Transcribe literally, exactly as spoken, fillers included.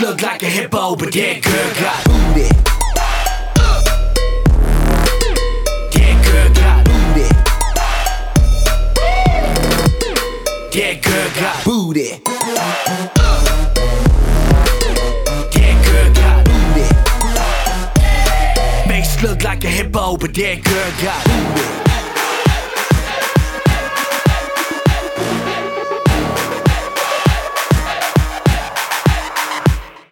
look like a hippo, but that girl got booty. That girl got booty. That girl got booty. That girl got booty. Makes look like a hippo, but that girl got booty.